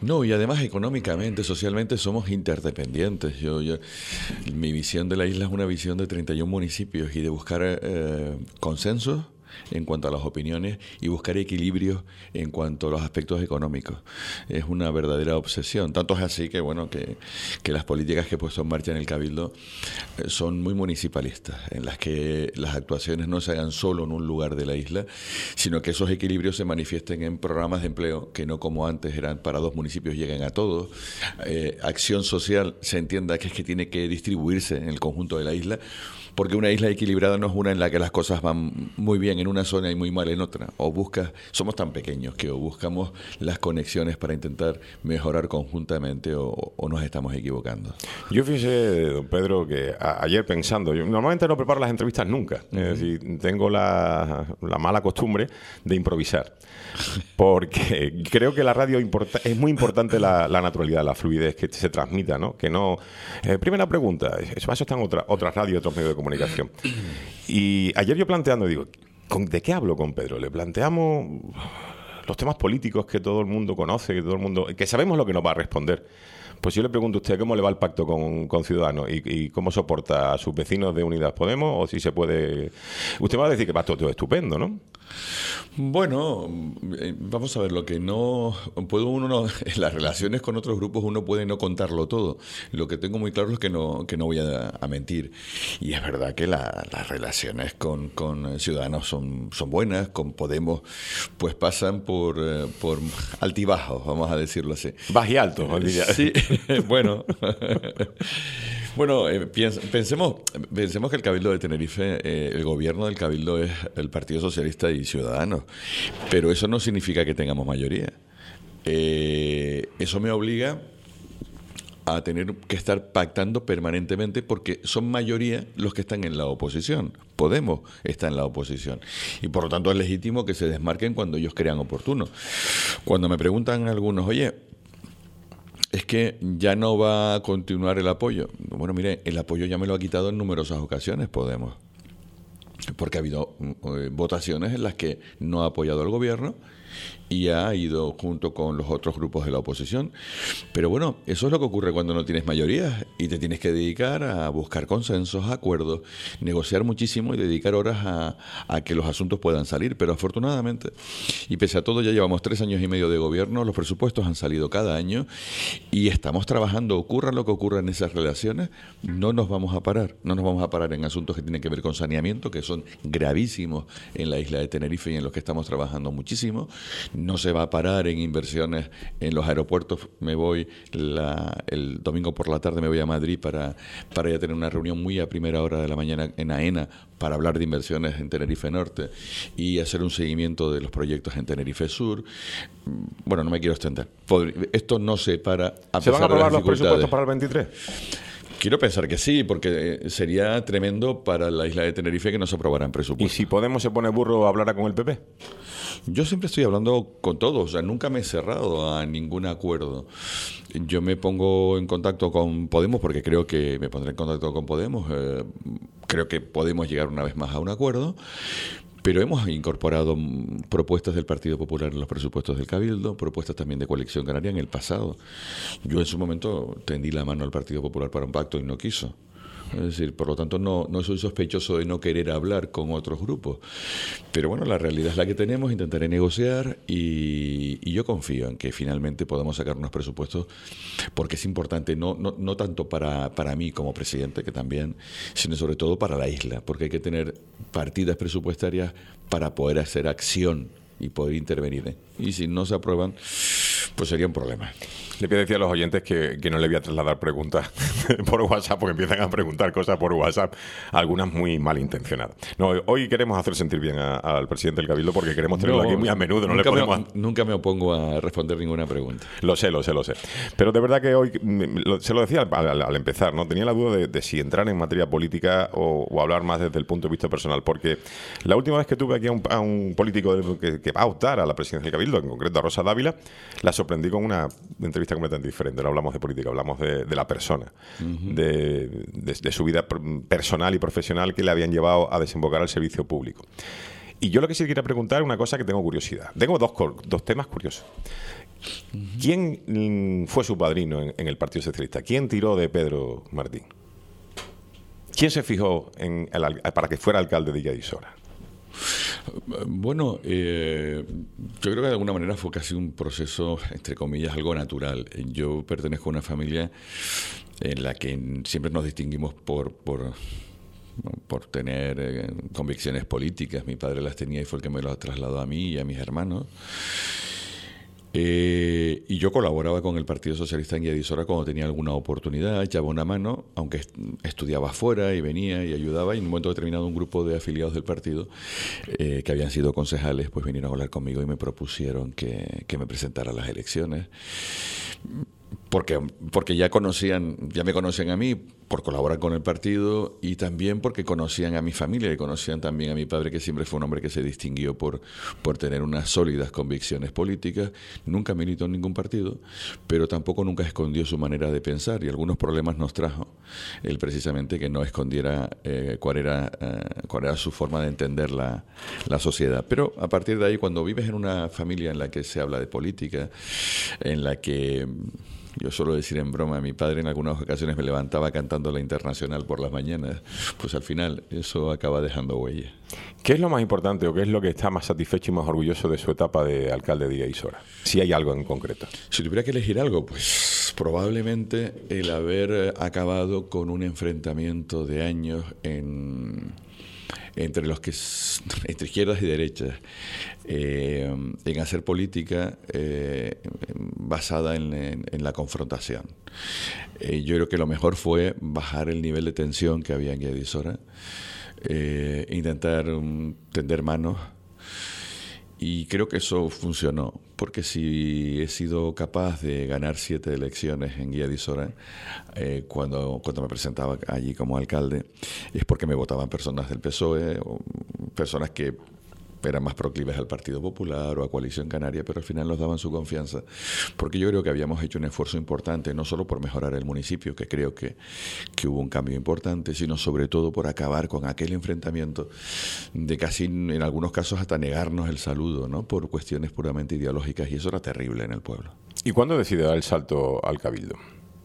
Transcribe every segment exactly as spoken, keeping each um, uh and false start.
No, y además económicamente, socialmente somos interdependientes. Yo, yo, mi visión de la isla es una visión de treinta y un municipios y de buscar eh, consensos en cuanto a las opiniones y buscar equilibrios en cuanto a los aspectos económicos. Es una verdadera obsesión. Tanto es así que, bueno, que, que las políticas que he puesto en marcha en el Cabildo eh, son muy municipalistas, en las que las actuaciones no se hagan solo en un lugar de la isla, sino que esos equilibrios se manifiesten en programas de empleo que no como antes eran para dos municipios, lleguen a todos. Eh, acción social se entienda que es que tiene que distribuirse en el conjunto de la isla, porque una isla equilibrada no es una en la que las cosas van muy bien en una zona y muy mal en otra. O buscas, somos tan pequeños que o buscamos las conexiones para intentar mejorar conjuntamente o, o nos estamos equivocando. Yo fíjese, don Pedro, que a, ayer pensando, yo normalmente no preparo las entrevistas nunca, uh-huh. Es decir, tengo la, la mala costumbre de improvisar, porque creo que la radio importa, es muy importante la, la naturalidad, la fluidez que se transmita, ¿no? Que no. Eh, primera pregunta, eso están otra, otras radios, otros medios de comunicación. Y ayer yo planteando, digo, ¿de qué hablo con Pedro? Le planteamos los temas políticos que todo el mundo conoce, que todo el mundo, que sabemos lo que nos va a responder. Pues yo le pregunto a usted cómo le va el pacto con, con Ciudadanos y, y cómo soporta a sus vecinos de Unidas Podemos, o si se puede. Usted va a decir que va todo, todo estupendo, ¿no? Bueno, vamos a ver, lo que no puedo uno no, en las relaciones con otros grupos uno puede no contarlo todo. Lo que tengo muy claro es que no que no voy a, a mentir. Y es verdad que la, las relaciones con, con Ciudadanos son, son buenas, con Podemos pues pasan por, por altibajos, vamos a decirlo así. Baj y alto, diría. Sí, bueno. Bueno, eh, piens, pensemos, pensemos que el Cabildo de Tenerife, eh, el gobierno del Cabildo es el Partido Socialista y Ciudadanos, pero eso no significa que tengamos mayoría. Eh, eso me obliga a tener que estar pactando permanentemente porque son mayoría los que están en la oposición. Podemos estar en la oposición. Y por lo tanto es legítimo que se desmarquen cuando ellos crean oportuno. Cuando me preguntan algunos, oye, es que ya no va a continuar el apoyo. Bueno, mire, el apoyo ya me lo ha quitado en numerosas ocasiones Podemos. Porque ha habido eh, votaciones en las que no ha apoyado al gobierno y ha ido junto con los otros grupos de la oposición. Pero bueno, eso es lo que ocurre cuando no tienes mayorías y te tienes que dedicar a buscar consensos, acuerdos, negociar muchísimo y dedicar horas a, a que los asuntos puedan salir. Pero afortunadamente, y pese a todo, ya llevamos tres años y medio de gobierno, los presupuestos han salido cada año y estamos trabajando, ocurra lo que ocurra en esas relaciones, no nos vamos a parar, no nos vamos a parar en asuntos que tienen que ver con saneamiento, que son gravísimos en la isla de Tenerife y en los que estamos trabajando muchísimo. No se va a parar en inversiones en los aeropuertos. Me voy la, el domingo por la tarde me voy a Madrid para, para ya tener una reunión muy a primera hora de la mañana en AENA para hablar de inversiones en Tenerife Norte y hacer un seguimiento de los proyectos en Tenerife Sur. Bueno, no me quiero extender. Esto no se para a ¿Se van a aprobar los presupuestos para el veintitrés? Quiero pensar que sí, porque sería tremendo para la isla de Tenerife que no se aprobaran presupuestos. ¿Y si Podemos se pone burro, hablará con el P P? Yo siempre estoy hablando con todos, o sea, nunca me he cerrado a ningún acuerdo. Yo me pongo en contacto con Podemos porque creo que me pondré en contacto con Podemos. Eh, creo que podemos llegar una vez más a un acuerdo. Pero hemos incorporado propuestas del Partido Popular en los presupuestos del Cabildo, propuestas también de Coalición Canaria en el pasado. Yo en su momento tendí la mano al Partido Popular para un pacto y no quiso. Es decir, por lo tanto, no, no soy sospechoso de no querer hablar con otros grupos. Pero bueno, la realidad es la que tenemos, intentaré negociar y, y yo confío en que finalmente podamos sacar unos presupuestos porque es importante, no, no, no tanto para, para mí como presidente, que también, sino sobre todo para la isla, porque hay que tener partidas presupuestarias para poder hacer acción y poder intervenir. Y si no se aprueban, pues sería un problema. Le voy a decir a los oyentes que, que no le voy a trasladar preguntas por WhatsApp, porque empiezan a preguntar cosas por WhatsApp, algunas muy malintencionadas. No, hoy queremos hacer sentir bien a, al presidente del Cabildo porque queremos tenerlo no, aquí muy a menudo. No nunca, le podemos... me, nunca me opongo a responder ninguna pregunta. Lo sé, lo sé, lo sé. Pero de verdad que hoy, se lo decía al, al, al empezar, ¿no? Tenía la duda de, de si entrar en materia política o, o hablar más desde el punto de vista personal, porque la última vez que tuve aquí a un, a un político de, que, que va a optar a la presidencia del Cabildo, en concreto a Rosa Dávila, la sorprendí con una entrevista completamente diferente. No hablamos de política, hablamos de, de la persona, uh-huh. de, de, de su vida personal y profesional que le habían llevado a desembocar al servicio público. Y yo lo que sí quería preguntar es una cosa que tengo curiosidad. Tengo dos, dos temas curiosos. ¿Quién fue su padrino en, en el Partido Socialista? ¿Quién tiró de Pedro Martín? ¿Quién se fijó en el, para que fuera alcalde de Illadisora? Bueno, eh, yo creo que de alguna manera fue casi un proceso, entre comillas, algo natural. Yo pertenezco a una familia en la que siempre nos distinguimos por... por por tener eh, convicciones políticas. Mi padre las tenía y fue el que me las trasladó a mí y a mis hermanos. Eh, y yo colaboraba con el Partido Socialista en Illadisora cuando tenía alguna oportunidad, echaba una mano, aunque estudiaba afuera y venía y ayudaba, y en un momento determinado un grupo de afiliados del partido eh, que habían sido concejales pues vinieron a hablar conmigo y me propusieron que, que me presentara a las elecciones. Porque, porque ya conocían, ya me conocían a mí por colaborar con el partido y también porque conocían a mi familia y conocían también a mi padre, que siempre fue un hombre que se distinguió por, por tener unas sólidas convicciones políticas. Nunca militó en ningún partido, pero tampoco nunca escondió su manera de pensar, y algunos problemas nos trajo él precisamente que no escondiera eh, cuál era, eh, cuál era su forma de entender la, la sociedad. Pero a partir de ahí, cuando vives en una familia en la que se habla de política, en la que... Yo suelo decir en broma, mi padre en algunas ocasiones me levantaba cantando la Internacional por las mañanas, pues al final eso acaba dejando huella. ¿Qué es lo más importante o qué es lo que está más satisfecho y más orgulloso de su etapa de alcalde de Illadisora? Si hay algo en concreto. Si tuviera que elegir algo, pues probablemente el haber acabado con un enfrentamiento de años en... entre los que entre izquierdas y derechas, eh, en hacer política eh, basada en, en, en la confrontación. Eh, yo creo que lo mejor fue bajar el nivel de tensión que había en Illadisora, eh, intentar um, tender manos, y creo que eso funcionó, porque si he sido capaz de ganar siete elecciones en Illadisora, eh, cuando, cuando me presentaba allí como alcalde, es porque me votaban personas del P S O E, o personas que eran más proclives al Partido Popular o a Coalición Canaria, pero al final nos daban su confianza, porque yo creo que habíamos hecho un esfuerzo importante, no solo por mejorar el municipio, que creo que, que hubo un cambio importante, sino sobre todo por acabar con aquel enfrentamiento de casi, en algunos casos, hasta negarnos el saludo, ¿no?, por cuestiones puramente ideológicas, y eso era terrible en el pueblo. ¿Y cuándo decide dar el salto al Cabildo?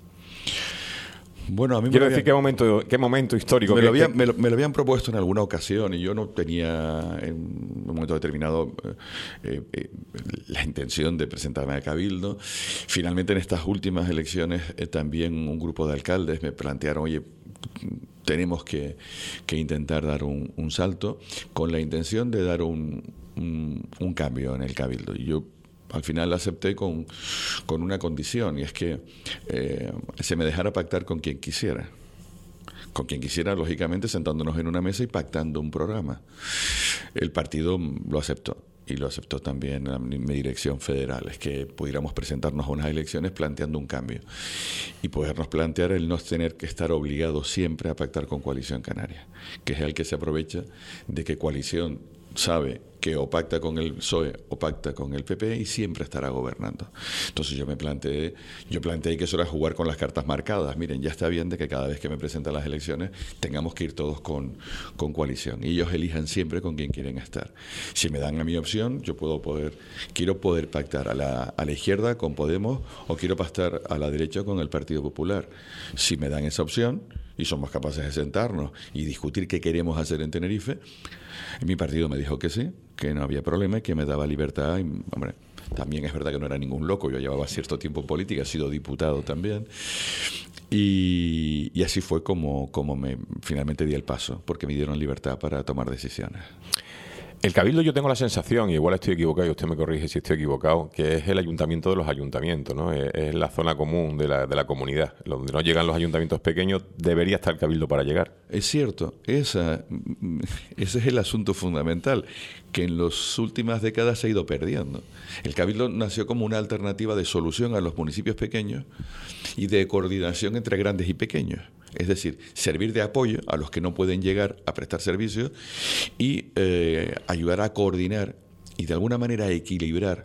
Bueno, a mí Quiero me decir, habían, ¿qué momento, qué momento histórico? me, ¿Qué, lo habían, qué... me, lo, me lo habían propuesto en alguna ocasión y yo no tenía en un momento determinado eh, eh, la intención de presentarme al Cabildo. Finalmente, en estas últimas elecciones, eh, también un grupo de alcaldes me plantearon, oye, tenemos que, que intentar dar un, un salto, con la intención de dar un, un, un cambio en el Cabildo. Y yo al final acepté con, con una condición, y es que eh, se me dejara pactar con quien quisiera. Con quien quisiera, lógicamente, sentándonos en una mesa y pactando un programa. El partido lo aceptó, y lo aceptó también la, mi dirección federal, es que pudiéramos presentarnos a unas elecciones planteando un cambio y podernos plantear el no tener que estar obligados siempre a pactar con Coalición Canaria, que es el que se aprovecha de que Coalición sabe que o pacta con el P S O E o pacta con el P P y siempre estará gobernando. Entonces yo me planteé, yo planteé que eso era jugar con las cartas marcadas. Miren, ya está bien de que cada vez que me presentan las elecciones tengamos que ir todos con, con Coalición, y ellos elijan siempre con quien quieren estar. Si me dan a mi opción, yo puedo poder, quiero poder pactar a la, a la izquierda con Podemos, o quiero pactar a la derecha con el Partido Popular. Si me dan esa opción y somos capaces de sentarnos y discutir qué queremos hacer en Tenerife, mi partido me dijo que sí, que no había problema y que me daba libertad. Y, hombre, también es verdad que no era ningún loco, yo llevaba cierto tiempo en política, he sido diputado también, y, y así fue como, como me finalmente di el paso, porque me dieron libertad para tomar decisiones. El Cabildo, yo tengo la sensación, y igual estoy equivocado y usted me corrige si estoy equivocado, que es el ayuntamiento de los ayuntamientos, ¿no? Es, es la zona común de la, de la comunidad. Donde no llegan los ayuntamientos pequeños, debería estar el Cabildo para llegar. Es cierto, esa, ese es el asunto fundamental, que en las últimas décadas se ha ido perdiendo. El Cabildo nació como una alternativa de solución a los municipios pequeños y de coordinación entre grandes y pequeños. Es decir, servir de apoyo a los que no pueden llegar a prestar servicios y eh, ayudar a coordinar y de alguna manera a equilibrar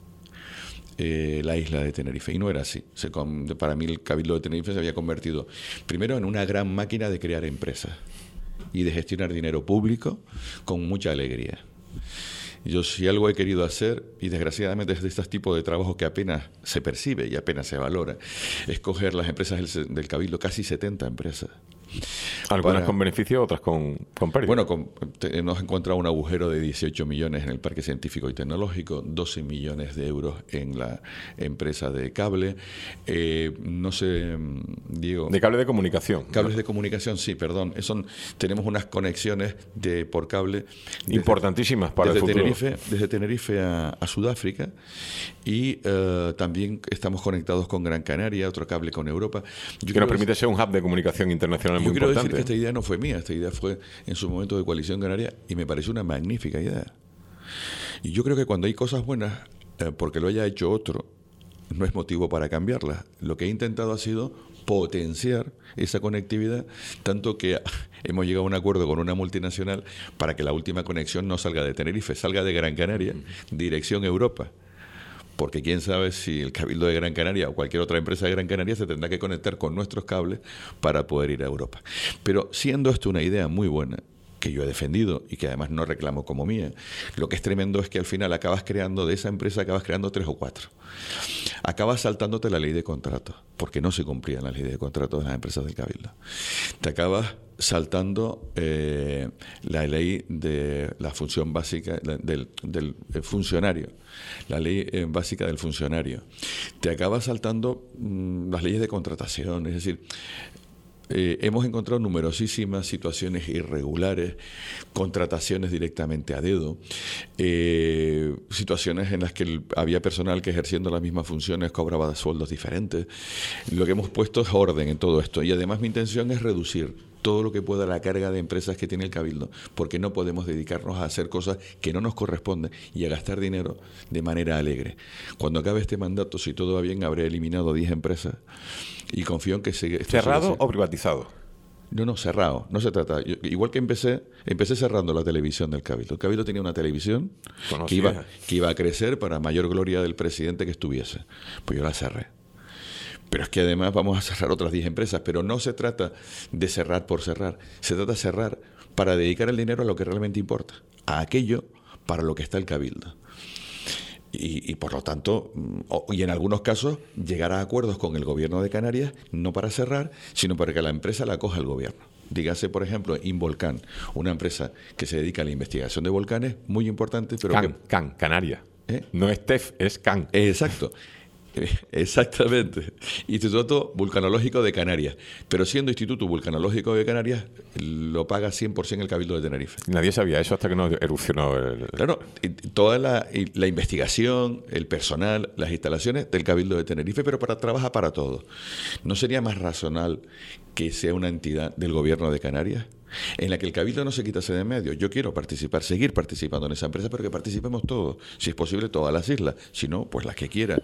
eh, la isla de Tenerife. Y no era así. Se, para mí el Cabildo de Tenerife se había convertido primero en una gran máquina de crear empresas y de gestionar dinero público con mucha alegría. Yo si algo he querido hacer, y desgraciadamente es de este tipo de trabajo que apenas se percibe y apenas se valora, es coger las empresas del, del Cabildo, casi setenta empresas. Algunas para, con beneficio, otras con, con pérdida. Bueno, con, te, hemos encontrado un agujero de dieciocho millones en el Parque Científico y Tecnológico, doce millones de euros en la empresa de cable. Eh, no sé, Diego... De cable de comunicación. Cables ¿no? de comunicación, sí, perdón. Son, tenemos unas conexiones de por cable... Desde, importantísimas para desde el futuro. Tenerife, desde Tenerife a, a Sudáfrica, y uh, también estamos conectados con Gran Canaria, otro cable con Europa. Yo que nos permite decir, ser un hub de comunicación internacional muy yo quiero importante. decir que esta idea no fue mía, esta idea fue en su momento de Coalición Canaria y me pareció una magnífica idea. Y yo creo que cuando hay cosas buenas, eh, porque lo haya hecho otro, no es motivo para cambiarlas. Lo que he intentado ha sido potenciar esa conectividad, tanto que hemos llegado a un acuerdo con una multinacional para que la última conexión no salga de Tenerife, salga de Gran Canaria, dirección Europa. Porque quién sabe si el Cabildo de Gran Canaria o cualquier otra empresa de Gran Canaria se tendrá que conectar con nuestros cables para poder ir a Europa. Pero siendo esto una idea muy buena, que yo he defendido y que además no reclamo como mía, lo que es tremendo es que al final acabas creando, de esa empresa acabas creando tres o cuatro. Acabas saltándote la ley de contratos, porque no se cumplían las leyes de contratos de las empresas del Cabildo. Te acabas saltando eh, la ley de la función básica del, del funcionario, la ley eh, básica del funcionario. Te acabas saltando mmm, las leyes de contratación, es decir, Eh, hemos encontrado numerosísimas situaciones irregulares, contrataciones directamente a dedo, eh, situaciones en las que el, había personal que ejerciendo las mismas funciones cobraba sueldos diferentes. Lo que hemos puesto es orden en todo esto y además mi intención es reducir todo lo que pueda la carga de empresas que tiene el Cabildo, porque no podemos dedicarnos a hacer cosas que no nos corresponden y a gastar dinero de manera alegre. Cuando acabe este mandato, si todo va bien, habré eliminado diez empresas y confío en que se... ¿Cerrado o privatizado? No, no, cerrado. No se trata. Yo, igual que empecé, empecé cerrando la televisión del Cabildo. El Cabildo tenía una televisión que iba, que iba a crecer para mayor gloria del presidente que estuviese. Pues yo la cerré. Pero es que además vamos a cerrar otras diez empresas, pero no se trata de cerrar por cerrar, se trata de cerrar para dedicar el dinero a lo que realmente importa, a aquello para lo que está el Cabildo. Y, y por lo tanto, y en algunos casos, llegar a acuerdos con el gobierno de Canarias, no para cerrar, sino para que la empresa la coja el gobierno. Dígase, por ejemplo, Involcan, una empresa que se dedica a la investigación de volcanes, muy importante, pero Can, que... Can, Canaria. ¿Eh? No es T E F, es Can. Exacto. Exactamente. Instituto Vulcanológico de Canarias. Pero siendo Instituto Vulcanológico de Canarias, lo paga cien por ciento el Cabildo de Tenerife. Nadie sabía eso hasta que no erupcionó el... Claro, toda la, la investigación, el personal, las instalaciones del Cabildo de Tenerife, pero para trabaja para todo. ¿No sería más racional que sea una entidad del gobierno de Canarias en la que el Cabildo no se quitase de medio? Yo quiero participar, seguir participando en esa empresa, pero que participemos todos, si es posible todas las islas, si no, pues las que quieran.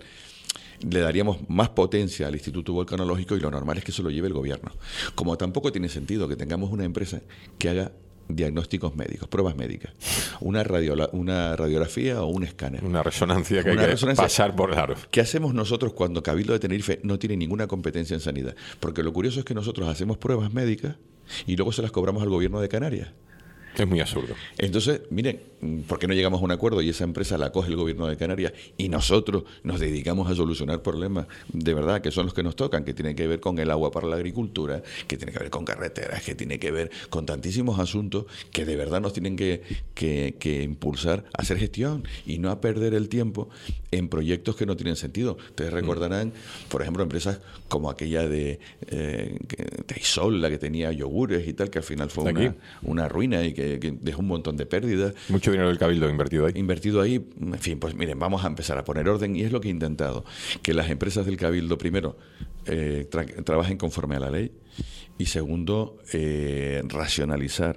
Le daríamos más potencia al Instituto Volcanológico y lo normal es que se lo lleve el gobierno. Como tampoco tiene sentido que tengamos una empresa que haga diagnósticos médicos, pruebas médicas, una, radiola, una radiografía o un escáner. Una resonancia que una hay que resonancia. pasar por largo. ¿Qué hacemos nosotros cuando Cabildo de Tenerife no tiene ninguna competencia en sanidad? Porque lo curioso es que nosotros hacemos pruebas médicas y luego se las cobramos al gobierno de Canarias. Es muy absurdo. Entonces, miren, ¿por qué no llegamos a un acuerdo y esa empresa la coge el gobierno de Canarias y nosotros nos dedicamos a solucionar problemas de verdad que son los que nos tocan, que tienen que ver con el agua para la agricultura, que tienen que ver con carreteras, que tienen que ver con tantísimos asuntos que de verdad nos tienen que, que, que impulsar a hacer gestión y no a perder el tiempo en proyectos que no tienen sentido? Ustedes recordarán, por ejemplo, empresas como aquella de, eh, de Isol, la que tenía yogures y tal, que al final fue una, una ruina y que Que, que dejó un montón de pérdidas. Mucho dinero del Cabildo invertido ahí. Invertido ahí, en fin, pues miren, vamos a empezar a poner orden y es lo que he intentado, que las empresas del Cabildo, primero, eh, tra- trabajen conforme a la ley y segundo, eh, racionalizar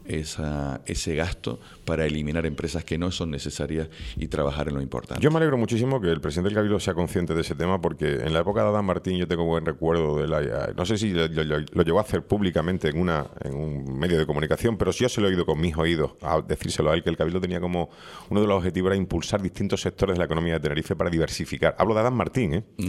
esa, ese gasto para eliminar empresas que no son necesarias y trabajar en lo importante. Yo me alegro muchísimo que el presidente del Cabildo sea consciente de ese tema, porque en la época de Adán Martín yo tengo buen recuerdo de la... No sé si lo, lo, lo llegó a hacer públicamente en, una, en un medio de comunicación, pero sí yo se lo he oído con mis oídos a decírselo a él, que el Cabildo tenía como uno de los objetivos era impulsar distintos sectores de la economía de Tenerife para diversificar. Hablo de Adán Martín, ¿eh? Uh-huh.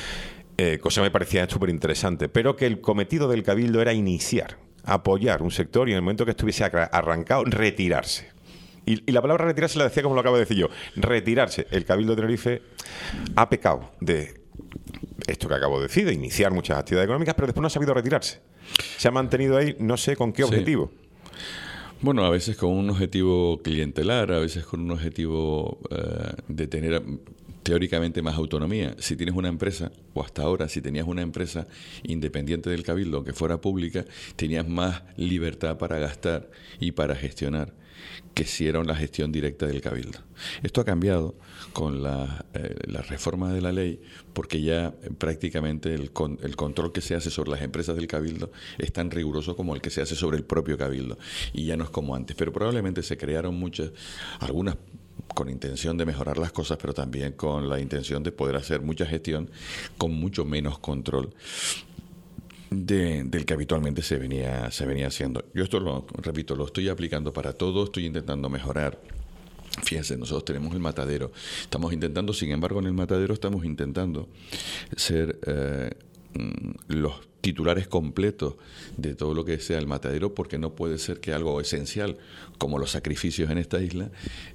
Eh, cosa que me parecía súper interesante, pero que el cometido del Cabildo era iniciar, apoyar un sector y en el momento que estuviese arrancado, retirarse. Y, y la palabra retirarse la decía como lo acabo de decir yo. Retirarse. El Cabildo de Tenerife ha pecado de esto que acabo de decir, de iniciar muchas actividades económicas, pero después no ha sabido retirarse. Se ha mantenido ahí, no sé con qué Sí. objetivo. Bueno, a veces con un objetivo clientelar, a veces con un objetivo eh, de tener teóricamente más autonomía. Si tienes una empresa, o hasta ahora, si tenías una empresa independiente del Cabildo, aunque fuera pública, tenías más libertad para gastar y para gestionar que si era una gestión directa del Cabildo. Esto ha cambiado con la, eh, la reforma de la ley, porque ya eh, prácticamente el, con, el control que se hace sobre las empresas del Cabildo es tan riguroso como el que se hace sobre el propio Cabildo, y ya no es como antes. Pero probablemente se crearon muchas, algunas con intención de mejorar las cosas, pero también con la intención de poder hacer mucha gestión con mucho menos control De, del que habitualmente se venía se venía haciendo. Yo esto lo repito, lo estoy aplicando para todo, estoy intentando mejorar. Fíjense, nosotros tenemos el matadero, estamos intentando, sin embargo, en el matadero estamos intentando ser eh, los titulares completos de todo lo que sea el matadero, porque no puede ser que algo esencial como los sacrificios en esta isla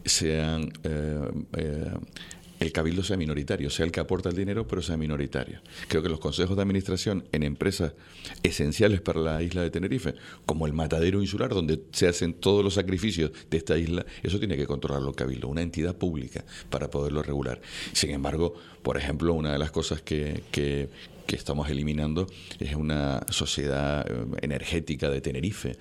sean eh, eh, el Cabildo sea minoritario, sea el que aporta el dinero, pero sea minoritario. Creo que los consejos de administración en empresas esenciales para la isla de Tenerife, como el matadero insular, donde se hacen todos los sacrificios de esta isla, eso tiene que controlarlo el Cabildo, una entidad pública para poderlo regular. Sin embargo, por ejemplo, una de las cosas que, que, que estamos eliminando es una sociedad energética de Tenerife.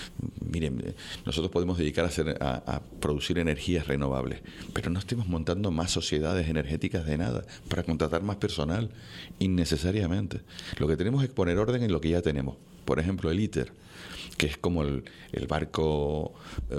Miren, nosotros podemos dedicar a, hacer, a, a producir energías renovables, pero no estemos montando más sociedades energéticas de nada para contratar más personal innecesariamente. Lo que tenemos es poner orden en lo que ya tenemos. Por ejemplo, el ITER, que es como el, el barco, eh,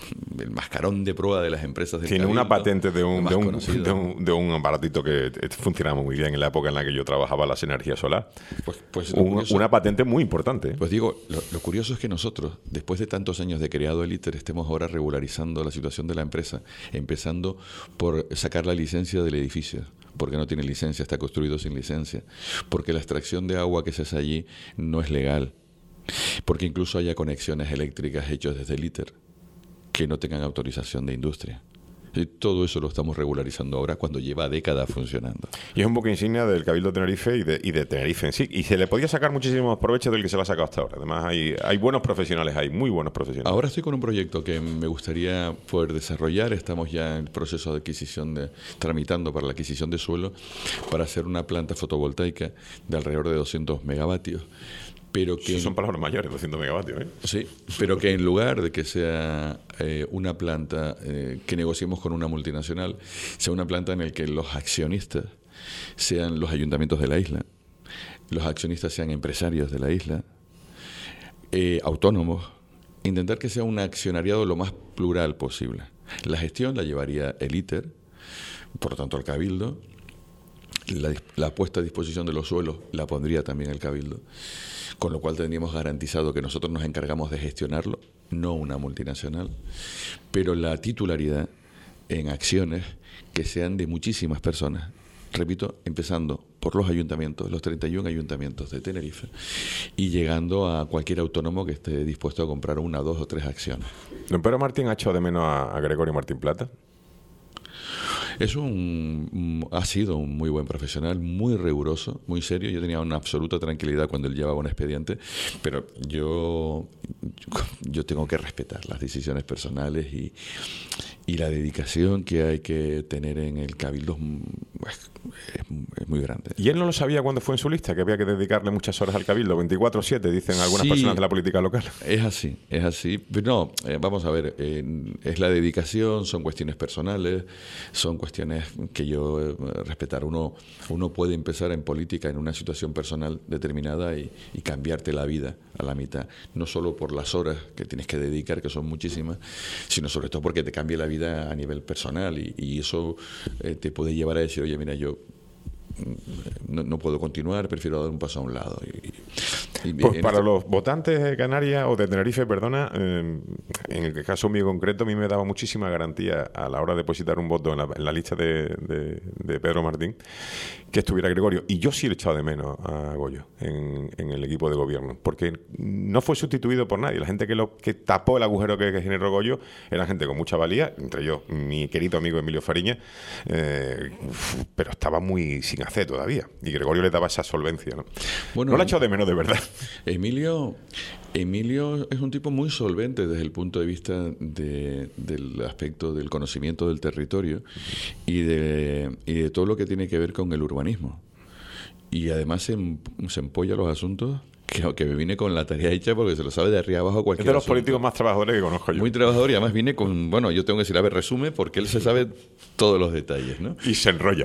el mascarón de proa de las empresas del Tiene Cabildo, una patente de un, de, un, de, un, de un aparatito que funcionaba muy bien en la época en la que yo trabajaba las energías solar. Pues, pues un, curioso, una patente muy importante. Pues digo, lo, lo curioso es que nosotros, después de tantos años de creado el ITER, estemos ahora regularizando la situación de la empresa, empezando por sacar la licencia del edificio, porque no tiene licencia, está construido sin licencia, porque la extracción de agua que se hace allí no es legal, porque incluso haya conexiones eléctricas hechas desde el ITER que no tengan autorización de industria. Y todo eso lo estamos regularizando ahora cuando lleva décadas funcionando. Y es un buque insignia del Cabildo de Tenerife y de, y de Tenerife en sí. Y se le podía sacar muchísimos provechos del que se le ha sacado hasta ahora. Además, hay, hay buenos profesionales, hay muy buenos profesionales. Ahora estoy con un proyecto que me gustaría poder desarrollar. Estamos ya en el proceso de adquisición, de tramitando para la adquisición de suelo, para hacer una planta fotovoltaica de alrededor de doscientos megavatios. Pero que Eso son palabras mayores, doscientos megavatios, ¿eh? Sí, pero que en lugar de que sea eh, una planta eh, que negociemos con una multinacional, sea una planta en la que los accionistas sean los ayuntamientos de la isla, los accionistas sean empresarios de la isla, eh, autónomos, intentar que sea un accionariado lo más plural posible. La gestión la llevaría el ITER, por lo tanto el Cabildo, la, la puesta a disposición de los suelos la pondría también el Cabildo, con lo cual tendríamos garantizado que nosotros nos encargamos de gestionarlo, no una multinacional, pero la titularidad en acciones que sean de muchísimas personas, repito, empezando por los ayuntamientos, los treinta y uno ayuntamientos de Tenerife, y llegando a cualquier autónomo que esté dispuesto a comprar una, dos o tres acciones. ¿Don Pedro Martín ha echado de menos a, a Gregorio Martín Plata? Es un, ha sido un muy buen profesional, muy riguroso, muy serio. Yo tenía una absoluta tranquilidad cuando él llevaba un expediente, pero yo, yo tengo que respetar las decisiones personales y, y la dedicación que hay que tener en el Cabildo es, es, es muy grande. ¿Y él no lo sabía cuando fue en su lista, que había que dedicarle muchas horas al Cabildo? veinticuatro siete, dicen algunas Sí, personas de la política local. Es así, es así. Pero no, eh, vamos a ver, eh, es la dedicación, son cuestiones personales, son cuestiones que yo eh, respetar. Uno, uno puede empezar en política en una situación personal determinada y, y cambiarte la vida a la mitad. No solo por las horas que tienes que dedicar, que son muchísimas, sino sobre todo porque te cambia la vida a nivel personal y, y eso eh, te puede llevar a decir, oye, mira, yo No, no puedo continuar, prefiero dar un paso a un lado. Y, y, pues para este... los votantes de Canarias o de Tenerife, perdona, eh, en el caso mío concreto, a mí me daba muchísima garantía a la hora de depositar un voto en la, en la lista de, de, de Pedro Martín que estuviera Gregorio. Y yo sí le he echado de menos a Goyo en, en el equipo de gobierno, porque no fue sustituido por nadie. La gente que, lo, que tapó el agujero que, que generó Goyo era gente con mucha valía, entre ellos mi querido amigo Emilio Fariña, eh, pero estaba muy sin hacer todavía. Y Gregorio le daba esa solvencia, ¿no? Bueno, no la he echado de menos, de verdad. Emilio... Emilio es un tipo muy solvente desde el punto de vista de, del aspecto del conocimiento del territorio y de, y de todo lo que tiene que ver con el urbanismo. Y además se, se empolla los asuntos que, que me vine con la tarea hecha porque se lo sabe de arriba abajo cualquier Es de los asunto. políticos más trabajadores que conozco yo. Muy trabajador y además viene con, bueno, yo tengo que decir, a ver, resume porque él se sabe todos los detalles, ¿no? Y se enrolla.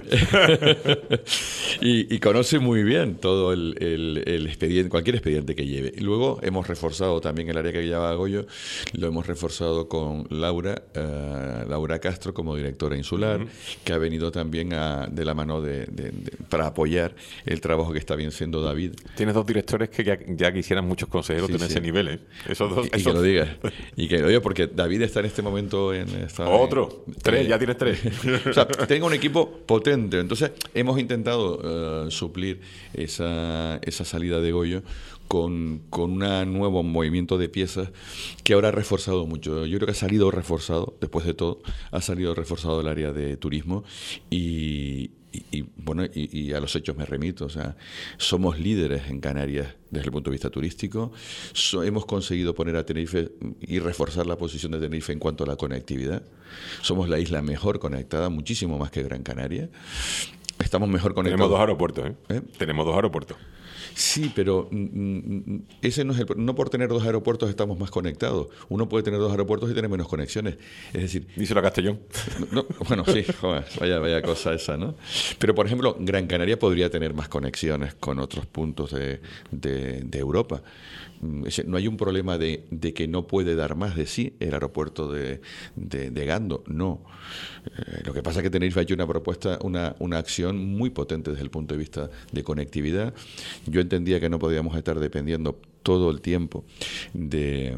y, y conoce muy bien todo el, el, el expediente, cualquier expediente que lleve. Y luego hemos reforzado también el área que llevaba Goyo, lo hemos reforzado con Laura, uh, Laura Castro como directora insular, uh-huh. que ha venido también a, de la mano de, de, de, para apoyar el trabajo que está bien siendo David. Tienes dos directores que ya, ya quisieran muchos consejeros sí, tener sí. ese nivel, ¿eh? Esos dos. Y, y esos... que lo digas. Y que lo digas porque David está en este momento en... Está Otro. En, tres, eh, ya tienes tres. O sea, tengo un equipo potente. Entonces, hemos intentado uh, suplir esa, esa salida de Goyo con, con un nuevo movimiento de piezas que ahora ha reforzado mucho. Yo creo que ha salido reforzado, después de todo, ha salido reforzado el área de turismo y... Y, y bueno, y, y a los hechos me remito, o sea, somos líderes en Canarias desde el punto de vista turístico, so, hemos conseguido poner a Tenerife y reforzar la posición de Tenerife en cuanto a la conectividad, somos la isla mejor conectada, muchísimo más que Gran Canaria, estamos mejor conectados. Tenemos dos aeropuertos, ¿eh? ¿Eh? Tenemos dos aeropuertos. Sí, pero mm, ese no es el, no por tener dos aeropuertos estamos más conectados. Uno puede tener dos aeropuertos y tener menos conexiones. Es decir, díselo a Castellón. No, bueno, sí, joder, vaya, vaya cosa esa, ¿no? Pero por ejemplo, Gran Canaria podría tener más conexiones con otros puntos de, de, de Europa. No hay un problema de, de que no puede dar más de sí el aeropuerto de, de, de Gando, no. Eh, lo que pasa es que Tenerife ha hecho una propuesta, una, una acción muy potente desde el punto de vista de conectividad. Yo entendía que no podíamos estar dependiendo todo el tiempo de,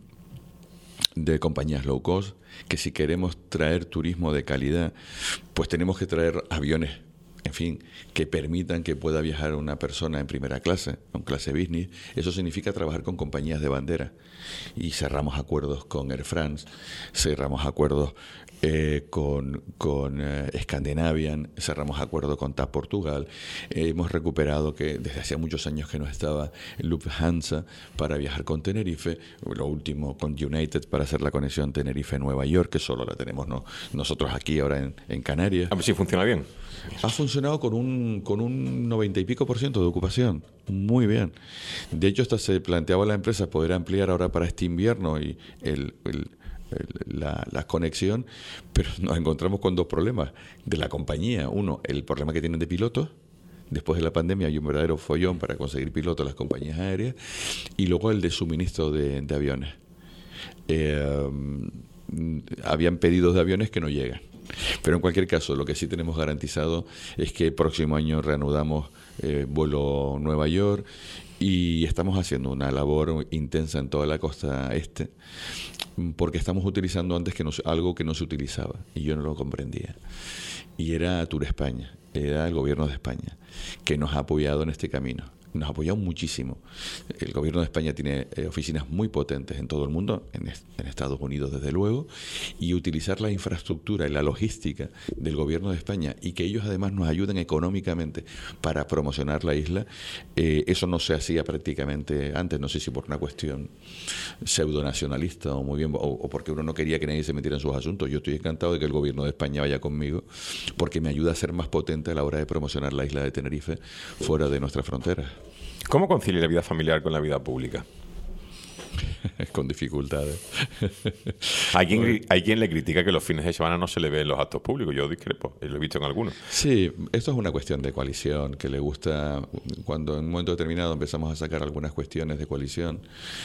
de compañías low cost, que si queremos traer turismo de calidad, pues tenemos que traer aviones, en fin, que permitan que pueda viajar una persona en primera clase, en clase business. Eso significa trabajar con compañías de bandera. Y cerramos acuerdos con Air France, cerramos acuerdos eh, con, con eh, Scandinavian, cerramos acuerdos con T A P Portugal. Eh, hemos recuperado que desde hacía muchos años que no estaba Lufthansa para viajar con Tenerife. Lo último con United para hacer la conexión Tenerife-Nueva York, que solo la tenemos no, nosotros aquí ahora en, en Canarias. A ver si funciona bien. Ha funcionado con un con un noventa y pico por ciento de ocupación, muy bien. De hecho, hasta se planteaba la empresa poder ampliar ahora para este invierno y el, el, el, la, la conexión, pero nos encontramos con dos problemas de la compañía. Uno, el problema que tienen de pilotos. Después de la pandemia hay un verdadero follón para conseguir pilotos las compañías aéreas, y luego el de suministro de, de aviones. Eh, habían pedidos de aviones que no llegan. Pero en cualquier caso, lo que sí tenemos garantizado es que el próximo año reanudamos eh, vuelo Nueva York y estamos haciendo una labor intensa en toda la costa este porque estamos utilizando antes que no, algo que no se utilizaba y yo no lo comprendía. Y era Tour España, era el gobierno de España que nos ha apoyado en este camino. Nos ha apoyado muchísimo. El gobierno de España tiene eh, oficinas muy potentes en todo el mundo, en, en Estados Unidos desde luego, y utilizar la infraestructura y la logística del gobierno de España y que ellos además nos ayuden económicamente para promocionar la isla, eh, eso no se hacía prácticamente antes, no sé si por una cuestión pseudonacionalista o muy bien, o, o porque uno no quería que nadie se metiera en sus asuntos. Yo estoy encantado de que el gobierno de España vaya conmigo porque me ayuda a ser más potente a la hora de promocionar la isla de Tenerife fuera de nuestras fronteras. ¿Cómo concilia la vida familiar con la vida pública? Con dificultades. Hay quien, hay quien le critica que los fines de semana no se le ven los actos públicos. Yo discrepo, lo he visto en algunos. Sí, esto es una cuestión de coalición, que le gusta, cuando en un momento determinado empezamos a sacar algunas cuestiones de coalición,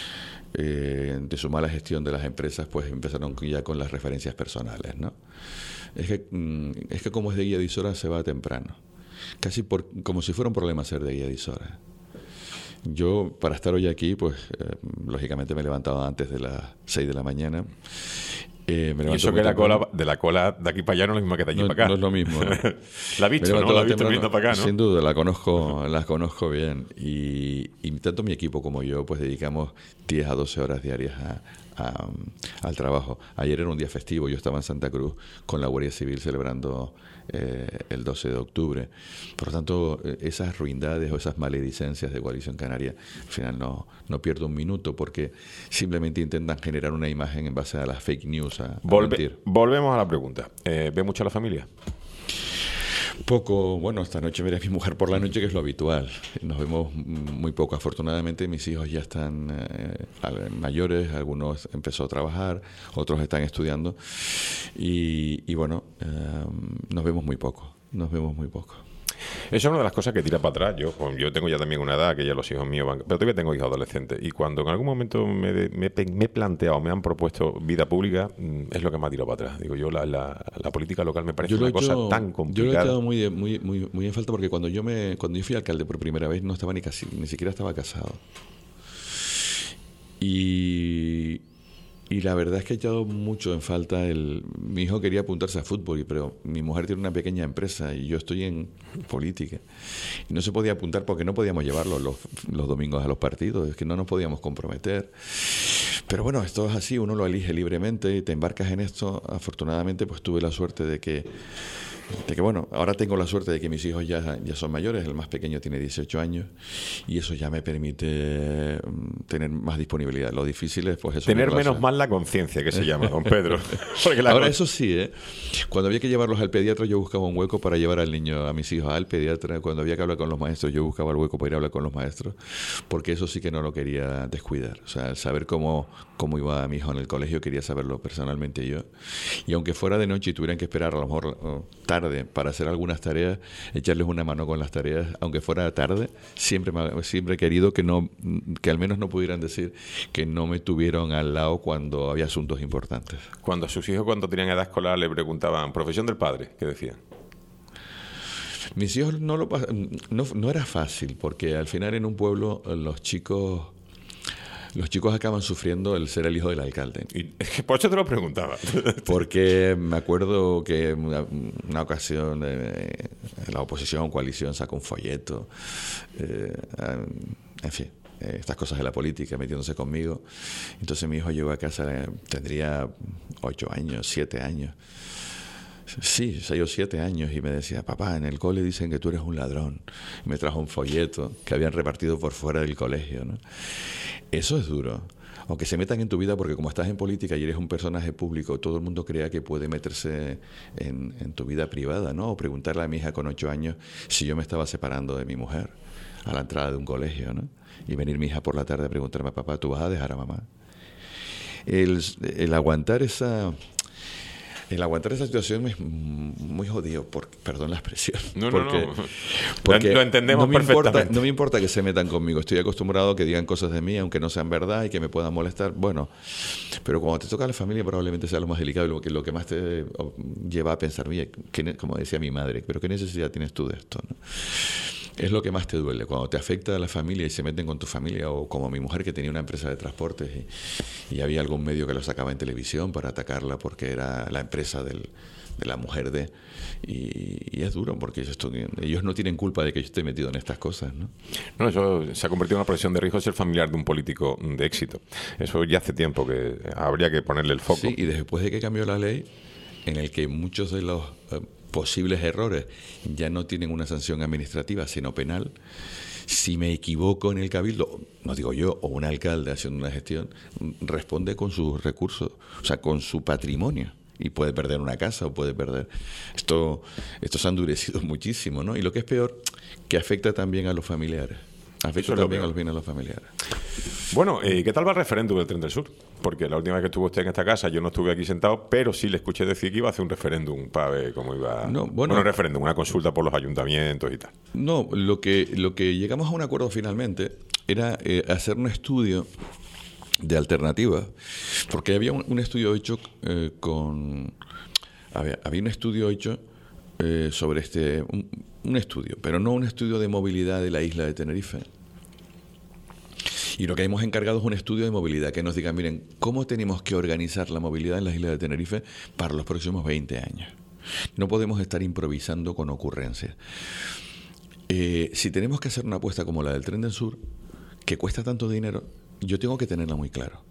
eh, de su mala gestión de las empresas, pues empezaron ya con las referencias personales, ¿no? Es que, es que como es de guía de Isora, se va temprano. Casi por, como si fuera un problema ser de guía de Isora. Yo, para estar hoy aquí, pues eh, lógicamente me he levantado antes de las seis de la mañana. Eh, me y eso que la cola, de la cola de aquí para allá no es lo mismo que de allí no, para acá. No es lo mismo, ¿no? La has visto, ¿no? La has visto viniendo para acá, ¿no? Sin duda, la conozco, la conozco bien. Y, y tanto mi equipo como yo, pues dedicamos diez a doce horas diarias a, a, al trabajo. Ayer era un día festivo, yo estaba en Santa Cruz con la Guardia Civil celebrando eh, el doce de octubre. Por lo tanto, esas ruindades o esas maledicencias de Coalición Canaria, al final no, no pierdo un minuto porque simplemente intentan generar una imagen en base a las fake news. A, a Volve, volvemos a la pregunta. Eh, ¿Ve mucho a la familia? Poco, bueno, esta noche veré a mi mujer por la noche, que es lo habitual. Nos vemos muy poco. Afortunadamente mis hijos ya están eh, mayores, algunos empezó a trabajar, otros están estudiando y, y bueno, eh, nos vemos muy poco, nos vemos muy poco. Esa es una de las cosas que tira para atrás. Yo, yo tengo ya también una edad que ya los hijos míos van... Pero todavía tengo hijos adolescentes. Y cuando en algún momento me, me, me he planteado, me han propuesto vida pública, es lo que me ha tirado para atrás. Digo, yo la, la, la política local me parece una hecho, cosa tan complicada. Yo lo he quedado muy, muy, muy, muy en falta porque cuando yo, me, cuando yo fui alcalde por primera vez no estaba ni casi, ni siquiera estaba casado. Y... Y la verdad es que he echado mucho en falta el... Mi hijo quería apuntarse a fútbol, pero mi mujer tiene una pequeña empresa y yo estoy en política. Y no se podía apuntar porque no podíamos llevarlo los, los domingos a los partidos, es que no nos podíamos comprometer. Pero bueno, esto es así, uno lo elige libremente y te embarcas en esto. Afortunadamente, pues tuve la suerte de que... De que bueno, ahora tengo la suerte de que mis hijos ya, ya son mayores, el más pequeño tiene dieciocho años y eso ya me permite tener más disponibilidad. Lo difícil es pues eso. Tener menos mal la conciencia, que se llama, don Pedro. La ahora eso sí, ¿eh? Cuando había que llevarlos al pediatra yo buscaba un hueco para llevar al niño, a mis hijos al pediatra. Cuando había que hablar con los maestros yo buscaba el hueco para ir a hablar con los maestros, porque eso sí que no lo quería descuidar. O sea, saber cómo, cómo iba mi hijo en el colegio quería saberlo personalmente yo. Y aunque fuera de noche y tuvieran que esperar a lo mejor tarde para hacer algunas tareas, echarles una mano con las tareas, aunque fuera tarde, siempre, me, siempre he querido que no, que al menos no pudieran decir que no me tuvieron al lado cuando había asuntos importantes. Cuando a sus hijos, cuando tenían edad escolar, le preguntaban, profesión del padre, ¿qué decían? Mis hijos no lo no, no era fácil, porque al final en un pueblo los chicos Los chicos acaban sufriendo el ser el hijo del alcalde. Y es que por eso te lo preguntaba. Porque me acuerdo que una, una ocasión eh, la oposición, coalición, sacó un folleto. Eh, en fin, eh, estas cosas de la política metiéndose conmigo. Entonces mi hijo llegó a casa, eh, tendría ocho años, siete años. Sí, seis o siete años y me decía, papá, en el cole dicen que tú eres un ladrón. Y me trajo un folleto que habían repartido por fuera del colegio, ¿no? Eso es duro. Aunque se metan en tu vida, porque como estás en política y eres un personaje público, todo el mundo crea que puede meterse en, en tu vida privada, ¿no? O preguntarle a mi hija con ocho años si yo me estaba separando de mi mujer a la entrada de un colegio, ¿no? Y venir mi hija por la tarde a preguntarme, papá, ¿tú vas a dejar a mamá? El, el aguantar esa... El aguantar esa situación es muy jodido, por, perdón la expresión. No, porque, no, no. Porque lo entendemos no me perfectamente. Importa, no me importa que se metan conmigo. Estoy acostumbrado a que digan cosas de mí, aunque no sean verdad y que me puedan molestar. Bueno, pero cuando te toca a la familia probablemente sea lo más delicado, lo que, lo que más te lleva a pensar, oye, como decía mi madre, pero ¿qué necesidad tienes tú de esto, ¿no? Es lo que más te duele, cuando te afecta a la familia y se meten con tu familia, o como mi mujer que tenía una empresa de transportes y, y había algún medio que lo sacaba en televisión para atacarla porque era la empresa del, de la mujer de... Y, y es duro porque ellos, ellos no tienen culpa de que yo esté metido en estas cosas, ¿no? No, eso se ha convertido en una profesión de riesgo ser familiar de un político de éxito. Eso ya hace tiempo que habría que ponerle el foco. Sí, y después de que cambió la ley, en el que muchos de los... Eh, posibles errores ya no tienen una sanción administrativa sino penal. Si me equivoco en el cabildo, no digo yo, o un alcalde haciendo una gestión, responde con sus recursos, o sea, con su patrimonio, y puede perder una casa o puede perder... Esto, esto se ha endurecido muchísimo, ¿no? Y lo que es peor, que afecta también a los familiares. Afecta también a los bienes a los familiares. Bueno, eh, ¿qué tal va el referéndum del Tren del Sur? Porque la última vez que estuvo usted en esta casa yo no estuve aquí sentado, pero sí le escuché decir que iba a hacer un referéndum para ver cómo iba... No, bueno, bueno, un referéndum, una consulta por los ayuntamientos y tal. No, lo que, lo que llegamos a un acuerdo finalmente era eh, hacer un estudio de alternativas, porque había un, un estudio hecho eh, con... Había, había un estudio hecho eh, sobre este... Un, un estudio, pero no un estudio de movilidad de la isla de Tenerife, Y lo que hemos encargado es un estudio de movilidad que nos diga, miren, ¿cómo tenemos que organizar la movilidad en las islas de Tenerife para los próximos veinte años? No podemos estar improvisando con ocurrencias. Eh, si tenemos que hacer una apuesta como la del Tren del Sur, que cuesta tanto dinero, yo tengo que tenerla muy claro.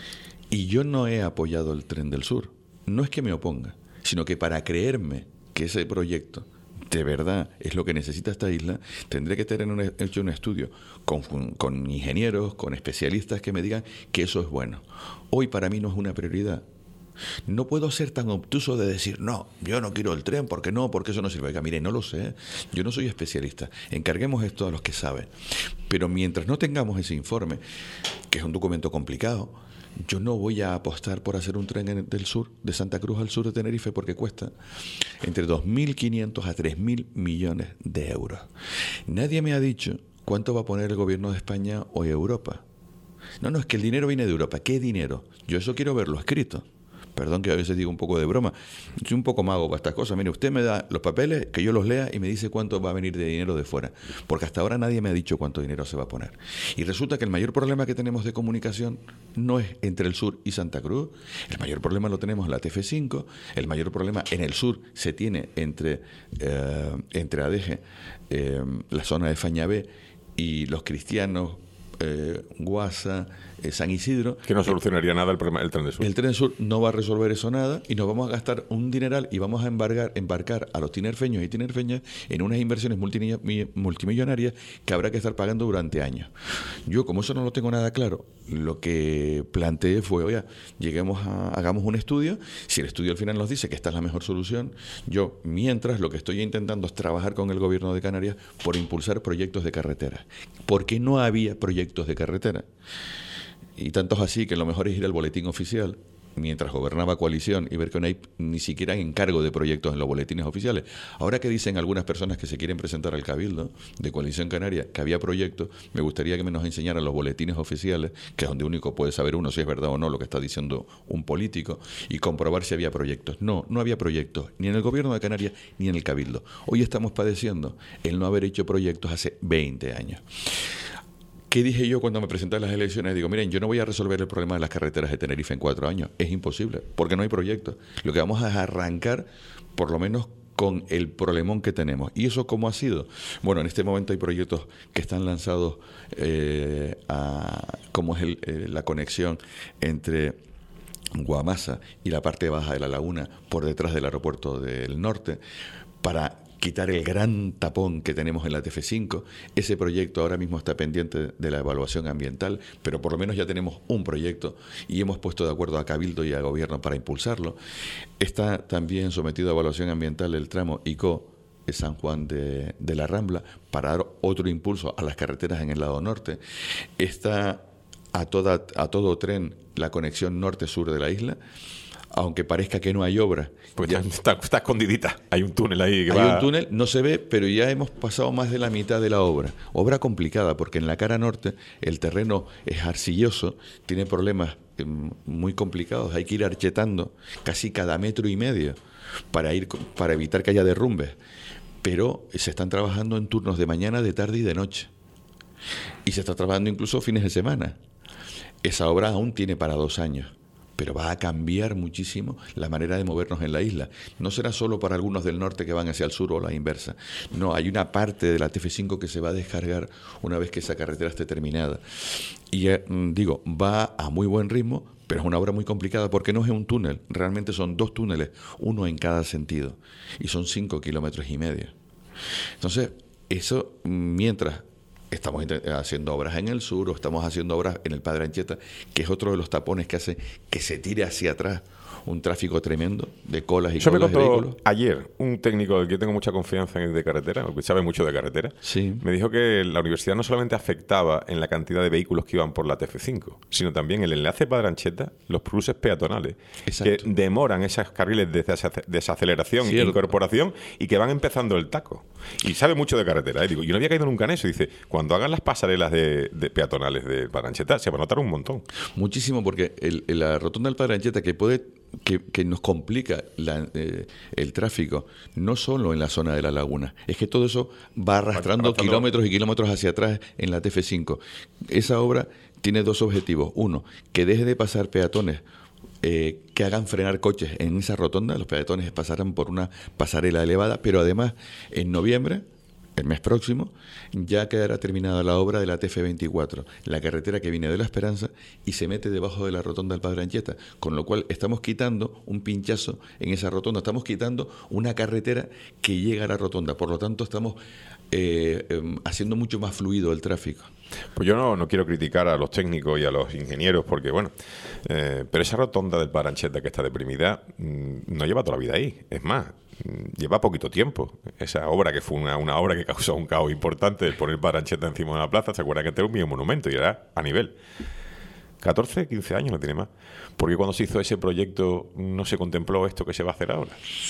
Y yo no he apoyado el Tren del Sur. No es que me oponga, sino que para creerme que ese proyecto de verdad es lo que necesita esta isla, tendré que tener un, hecho un estudio con, con ingenieros, con especialistas que me digan que eso es bueno. Hoy para mí no es una prioridad. No puedo ser tan obtuso de decir, no, yo no quiero el tren, porque no, porque eso no sirve. Oiga, mire, no lo sé, yo no soy especialista. Encarguemos esto a los que saben. Pero mientras no tengamos ese informe, que es un documento complicado, yo no voy a apostar por hacer un tren en, del sur, de Santa Cruz al sur de Tenerife, porque cuesta entre dos mil quinientos a tres mil millones de euros. Nadie me ha dicho cuánto va a poner el gobierno de España o Europa. No, no, es que el dinero viene de Europa. ¿Qué dinero? Yo eso quiero verlo escrito. Perdón que a veces digo un poco de broma. Soy un poco mago para estas cosas. Mire, usted me da los papeles, que yo los lea y me dice cuánto va a venir de dinero de fuera. Porque hasta ahora nadie me ha dicho cuánto dinero se va a poner. Y resulta que el mayor problema que tenemos de comunicación no es entre el sur y Santa Cruz. El mayor problema lo tenemos en la T F cinco. El mayor problema en el sur se tiene entre, eh, entre Adeje, eh, la zona de Fañabé y los cristianos, eh, Guasa, eh, San Isidro. Que no solucionaría eh, nada el problema del Tren del Sur. El Tren del Sur no va a resolver eso nada y nos vamos a gastar un dineral y vamos a embargar, embarcar a los tinerfeños y tinerfeñas en unas inversiones multimillonarias que habrá que estar pagando durante años. Yo, como eso no lo tengo nada claro, lo que planteé fue, oye, lleguemos a, hagamos un estudio. Si el estudio al final nos dice que esta es la mejor solución, yo, mientras, lo que estoy intentando es trabajar con el gobierno de Canarias por impulsar proyectos de carretera. Porque no había proyectos de carretera. Y tanto es así que lo mejor es ir al boletín oficial, mientras gobernaba coalición, y ver que no hay ni siquiera encargo de proyectos en los boletines oficiales. Ahora que dicen algunas personas que se quieren presentar al Cabildo de Coalición Canaria que había proyectos, me gustaría que me nos enseñaran los boletines oficiales, que es donde único puede saber uno si es verdad o no lo que está diciendo un político, y comprobar si había proyectos. No, no había proyectos, ni en el gobierno de Canarias ni en el Cabildo. Hoy estamos padeciendo el no haber hecho proyectos hace veinte años. ¿Qué dije yo cuando me presenté a las elecciones? Digo, miren, yo no voy a resolver el problema de las carreteras de Tenerife en cuatro años. Es imposible, porque no hay proyectos. Lo que vamos a es arrancar, por lo menos, con el problemón que tenemos. ¿Y eso cómo ha sido? Bueno, en este momento hay proyectos que están lanzados, eh, a, como es el, eh, la conexión entre Guamasa y la parte baja de la laguna por detrás del aeropuerto del norte, para quitar el gran tapón que tenemos en la T F cinco. Ese proyecto ahora mismo está pendiente de la evaluación ambiental, pero por lo menos ya tenemos un proyecto y hemos puesto de acuerdo a Cabildo y a Gobierno para impulsarlo. Está también sometido a evaluación ambiental el tramo I C O de San Juan de, de la Rambla para dar otro impulso a las carreteras en el lado norte. Está a, toda, a todo tren la conexión norte-sur de la isla. Aunque parezca que no hay obra. Pues ya está, está escondidita. Hay un túnel ahí que hay va... un túnel, no se ve, pero ya hemos pasado más de la mitad de la obra. Obra complicada, porque en la cara norte el terreno es arcilloso, tiene problemas eh, muy complicados. Hay que ir archetando casi cada metro y medio para, ir, para evitar que haya derrumbes. Pero se están trabajando en turnos de mañana, de tarde y de noche. Y se está trabajando incluso fines de semana. Esa obra aún tiene para dos años. Pero va a cambiar muchísimo la manera de movernos en la isla. No será solo para algunos del norte que van hacia el sur o la inversa. No, hay una parte de la T F cinco que se va a descargar una vez que esa carretera esté terminada. Y eh, digo, va a muy buen ritmo, pero es una obra muy complicada porque no es un túnel. Realmente son dos túneles, uno en cada sentido. Y son cinco kilómetros y medio. Entonces, eso mientras... estamos haciendo obras en el sur o estamos haciendo obras en el Padre Anchieta, que es otro de los tapones que hace que se tire hacia atrás un tráfico tremendo de colas y Yo colas me de contó vehículos. Ayer un técnico del que yo tengo mucha confianza en el de carretera, que sabe mucho de carretera, sí. Me dijo que la universidad no solamente afectaba en la cantidad de vehículos que iban por la T F cinco, sino también el enlace Padre Anchieta, los cruces peatonales, Exacto. que demoran esos carriles de desaceleración e incorporación y que van empezando el taco. Y sabe mucho de carretera. ¿eh? Digo, yo no había caído nunca en eso. Dice, cuando hagan las pasarelas de, de peatonales de Padre Anchieta, se va a notar un montón. Muchísimo, porque el, el, la rotonda del Padre Anchieta, que puede que, que nos complica la, eh, el tráfico, no solo en la zona de la laguna, es que todo eso va arrastrando, arrastrando kilómetros y kilómetros hacia atrás en la T F cinco. Esa obra tiene dos objetivos. Uno, que deje de pasar peatones eh, que hagan frenar coches en esa rotonda. Los peatones pasarán por una pasarela elevada, pero además en noviembre, el mes próximo, ya quedará terminada la obra de la T F veinticuatro, la carretera que viene de La Esperanza y se mete debajo de la rotonda del Padre Anchieta, con lo cual estamos quitando un pinchazo en esa rotonda, estamos quitando una carretera que llega a la rotonda, por lo tanto estamos eh, eh, haciendo mucho más fluido el tráfico. Pues yo no, no quiero criticar a los técnicos y a los ingenieros porque, bueno, eh, pero esa rotonda del Padre Anchieta que está deprimida mmm, no lleva toda la vida ahí, es más, lleva poquito tiempo. Esa obra que fue una, una obra que causó un caos importante, el poner Padre Anchieta encima de la plaza, ¿se acuerdan que este era un medio monumento y era a nivel? catorce, quince años, no tiene más. Porque cuando se hizo ese proyecto no se contempló esto que se va a hacer ahora.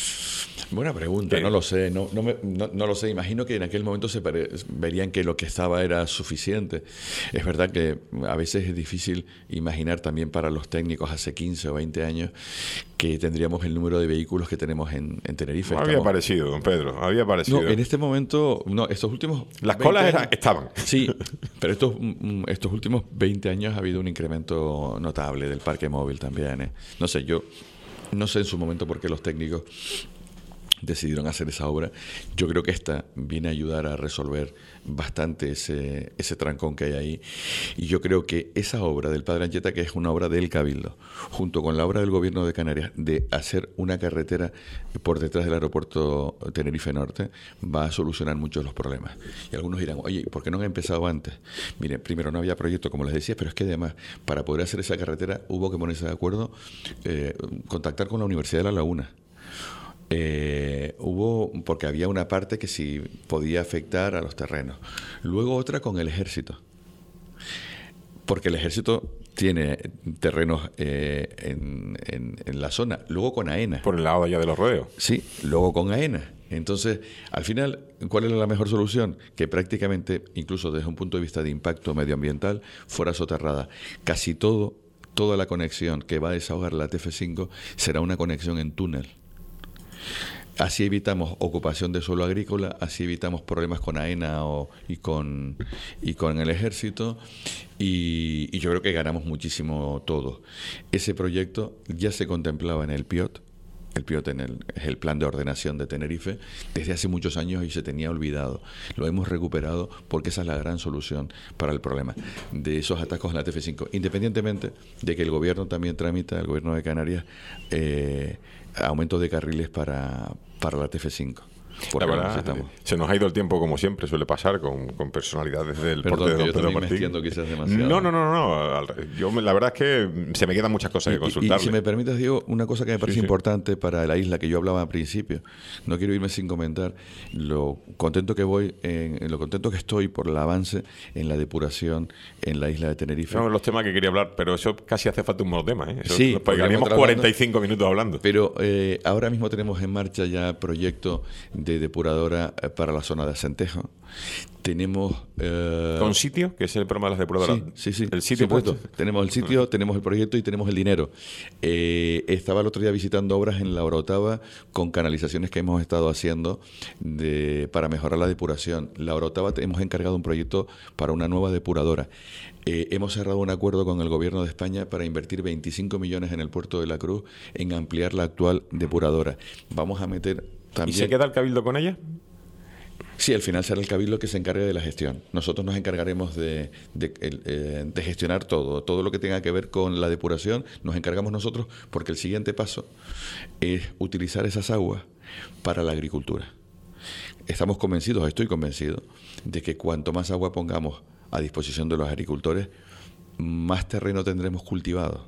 Buena pregunta, no lo sé, no, no, me, no, no lo sé. Imagino que en aquel momento se pare, verían que lo que estaba era suficiente. Es verdad que a veces es difícil imaginar también para los técnicos hace quince o veinte años que tendríamos el número de vehículos que tenemos en, en Tenerife. No había Estamos... parecido, don Pedro, había parecido. No, en este momento, no, estos últimos... Las colas eran, estaban. Sí, pero estos, estos últimos veinte años ha habido un incremento notable del parque móvil también. ¿eh? No sé, yo no sé en su momento por qué los técnicos decidieron hacer esa obra. Yo creo que esta viene a ayudar a resolver bastante ese, ese trancón que hay ahí. Y yo creo que esa obra del Padre Anchieta, que es una obra del Cabildo, junto con la obra del Gobierno de Canarias de hacer una carretera por detrás del aeropuerto Tenerife Norte, va a solucionar muchos de los problemas. Y algunos dirán, oye, ¿por qué no han empezado antes? Miren, primero no había proyecto, como les decía, pero es que además, para poder hacer esa carretera hubo que ponerse de acuerdo, eh, contactar con la Universidad de La Laguna. Eh, hubo, porque había una parte que sí podía afectar a los terrenos. Luego otra con el ejército. Porque el ejército tiene terrenos eh, en, en, en la zona. Luego con AENA. Por el lado allá de los rodeos. Sí, luego con AENA. Entonces, al final, ¿cuál era la mejor solución? Que prácticamente, incluso desde un punto de vista de impacto medioambiental, fuera soterrada. Casi todo, toda la conexión que va a desahogar la T F cinco será una conexión en túnel. Así evitamos ocupación de suelo agrícola, así evitamos problemas con AENA o, y, con, y con el ejército y, y yo creo que ganamos muchísimo todo. Ese proyecto ya se contemplaba en el P I O T, el P I O T en el, es el Plan de Ordenación de Tenerife, desde hace muchos años y se tenía olvidado. Lo hemos recuperado porque esa es la gran solución para el problema de esos atascos en la T F cinco, independientemente de que el gobierno también tramita, el gobierno de Canarias, eh, aumento de carriles para, para la T F cinco. La verdad, se nos ha ido el tiempo como siempre suele pasar con, con personalidades del Perdón, porte de don yo Pedro Martín. Me extiendo quizás demasiado. No, no, no, no. Yo la verdad es que se me quedan muchas cosas y, que consultarle. Y si me permites, Diego, una cosa que me parece sí, sí. importante para la isla que yo hablaba al principio. No quiero irme sin comentar lo contento que voy, en, en lo contento que estoy por el avance en la depuración en la isla de Tenerife. No, los temas que quería hablar, pero eso casi hace falta un monotema, ¿eh? Eso, sí, porque teníamos cuarenta y cinco minutos hablando. Pero eh, ahora mismo tenemos en marcha ya proyecto de depuradora para la zona de Acentejo. Tenemos... Eh, ¿Con sitio? Que es el programa de las depuradoras. Sí, sí, sí. ¿El sitio puesto? puesto? Tenemos el sitio, uh-huh. tenemos el proyecto y tenemos el dinero. Eh, estaba el otro día visitando obras en la Orotava con canalizaciones que hemos estado haciendo de, para mejorar la depuración. La Orotava hemos encargado un proyecto para una nueva depuradora. Eh, hemos cerrado un acuerdo con el Gobierno de España para invertir veinticinco millones en el puerto de la Cruz en ampliar la actual depuradora. Vamos a meter también... ¿Y se queda el Cabildo con ella? Sí, al final será el Cabildo que se encargue de la gestión. Nosotros nos encargaremos de, de, de, de gestionar todo, todo lo que tenga que ver con la depuración, nos encargamos nosotros porque el siguiente paso es utilizar esas aguas para la agricultura. Estamos convencidos, estoy convencido, de que cuanto más agua pongamos a disposición de los agricultores, más terreno tendremos cultivado.